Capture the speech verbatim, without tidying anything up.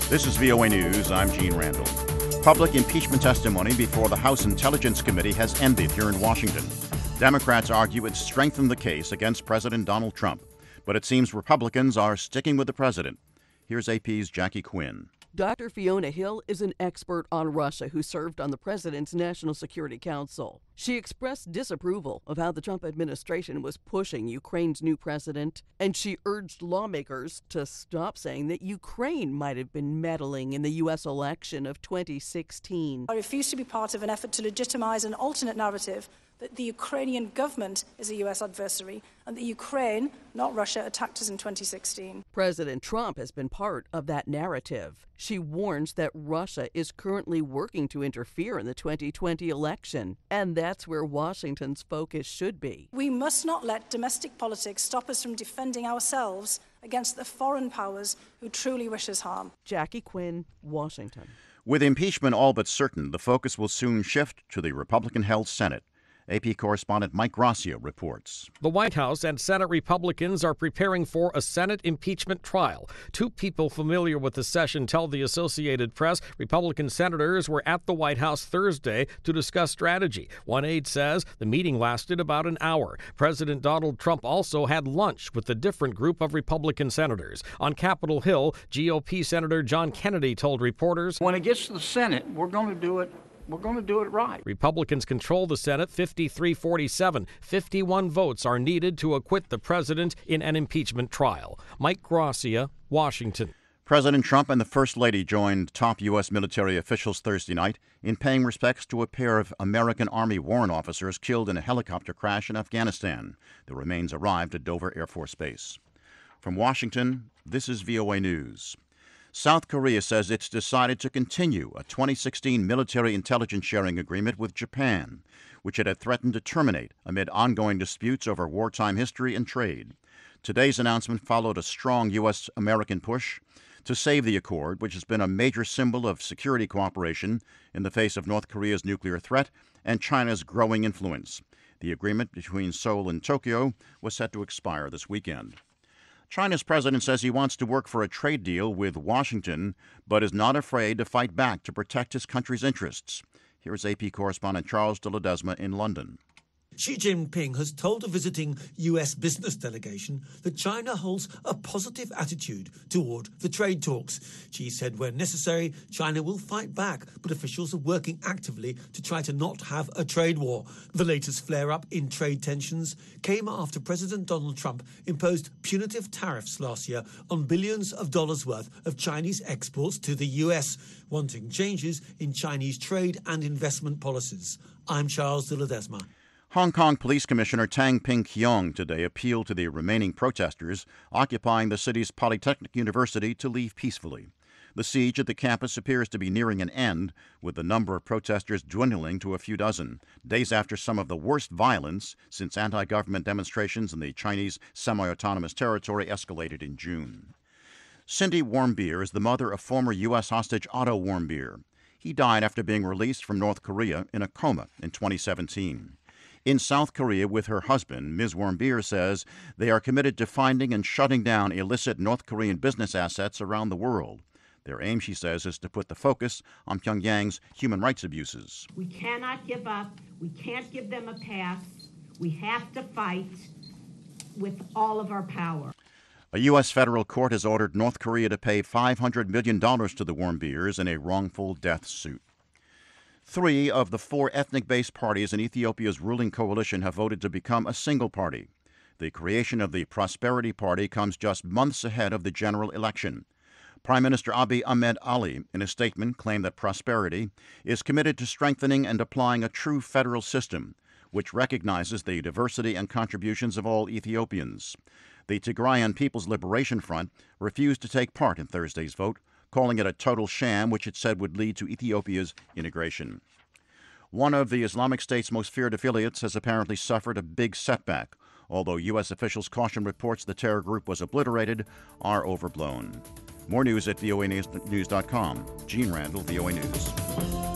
This is V O A News. I'm Gene Randall. Public impeachment testimony before the House Intelligence Committee has ended here in Washington. Democrats argue it strengthened the case against President Donald Trump, but it seems Republicans are sticking with the president. Here's A P's Jackie Quinn. Doctor Fiona Hill is an expert on Russia who served on the president's National Security Council. She expressed disapproval of how the Trump administration was pushing Ukraine's new president, and she urged lawmakers to stop saying that Ukraine might have been meddling in the U S election of twenty sixteen. I refuse to be part of an effort to legitimize an alternate narrative that the Ukrainian government is a U S adversary and that Ukraine, not Russia, attacked us in twenty sixteen. President Trump has been part of that narrative. She warns that Russia is currently working to interfere in the twenty twenty election, and that's where Washington's focus should be. We must not let domestic politics stop us from defending ourselves against the foreign powers who truly wish us harm. Jackie Quinn, Washington. With impeachment all but certain, the focus will soon shift to the Republican-held Senate. A P correspondent Mike Gracia reports. The White House and Senate Republicans are preparing for a Senate impeachment trial. Two people familiar with the session tell the Associated Press Republican senators were at the White House Thursday to discuss strategy. One aide says the meeting lasted about an hour. President Donald Trump also had lunch with a different group of Republican senators. On Capitol Hill, G O P Senator John Kennedy told reporters, "When it gets to the Senate, we're going to do it We're going to do it right." Republicans control the Senate fifty-three forty-seven. fifty-one votes are needed to acquit the president in an impeachment trial. Mike Gracia, Washington. President Trump and the First Lady joined top U S military officials Thursday night in paying respects to a pair of American Army warrant officers killed in a helicopter crash in Afghanistan. The remains arrived at Dover Air Force Base. From Washington, this is V O A News. South Korea says it's decided to continue a twenty sixteen military intelligence sharing agreement with Japan, which it had threatened to terminate amid ongoing disputes over wartime history and trade. Today's announcement followed a strong U S American push to save the accord, which has been a major symbol of security cooperation in the face of North Korea's nuclear threat and China's growing influence. The agreement between Seoul and Tokyo was set to expire this weekend. China's president says he wants to work for a trade deal with Washington, but is not afraid to fight back to protect his country's interests. Here's A P correspondent Charles de Ledesma in London. Xi Jinping has told a visiting U S business delegation that China holds a positive attitude toward the trade talks. Xi said when necessary, China will fight back, but officials are working actively to try to not have a trade war. The latest flare-up in trade tensions came after President Donald Trump imposed punitive tariffs last year on billions of dollars worth of Chinese exports to the U S, wanting changes in Chinese trade and investment policies. I'm Charles de Ledesma. Hong Kong Police Commissioner Tang Ping-keong today appealed to the remaining protesters occupying the city's Polytechnic University to leave peacefully. The siege at the campus appears to be nearing an end, with the number of protesters dwindling to a few dozen, days after some of the worst violence since anti-government demonstrations in the Chinese semi-autonomous territory escalated in June. Cindy Warmbier is the mother of former U S hostage Otto Warmbier. He died after being released from North Korea in a coma in twenty seventeen. In South Korea with her husband, Miz Warmbier says they are committed to finding and shutting down illicit North Korean business assets around the world. Their aim, she says, is to put the focus on Pyongyang's human rights abuses. We cannot give up. We can't give them a pass. We have to fight with all of our power. A U S federal court has ordered North Korea to pay five hundred million dollars to the Warmbiers in a wrongful death suit. Three of the four ethnic-based parties in Ethiopia's ruling coalition have voted to become a single party. The creation of the Prosperity Party comes just months ahead of the general election. Prime Minister Abiy Ahmed Ali, in a statement, claimed that Prosperity is committed to strengthening and applying a true federal system, which recognizes the diversity and contributions of all Ethiopians. The Tigrayan People's Liberation Front refused to take part in Thursday's vote, calling it a total sham, which it said would lead to Ethiopia's integration. One of the Islamic State's most feared affiliates has apparently suffered a big setback, although U S officials caution reports the terror group was obliterated are overblown. More news at V O A news dot com. Gene Randall, V O A News.